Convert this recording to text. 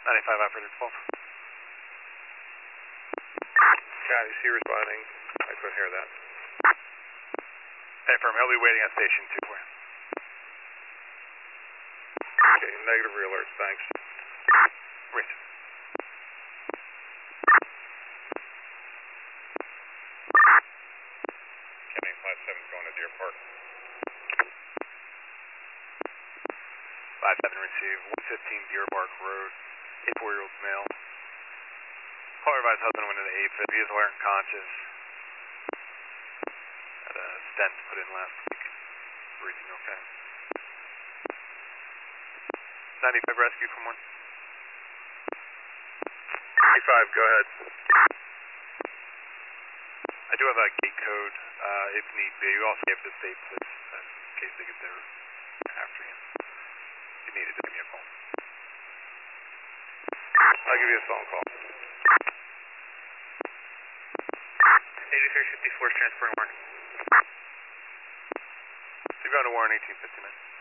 95 operator 12. Copy, C responding. I couldn't hear that. Confirm, he'll be waiting at station 2 for you. Okay, negative re-alerts, thanks. Wait. Kenny 57 going to Deer Park. 57 receive, 115 Deer Park Road, 84-year-old male. Call advised husband went into AFib. He is alert and conscious. Had a stent put in last week. Breathing okay. 95 rescue from 1. 95, go ahead. I do have a gate code if need be. We also have the state police in case they get there after you. If you need it, give me a call. I'll give you a phone call. 8354 is transporting Warren. So you're going to Warren 1859.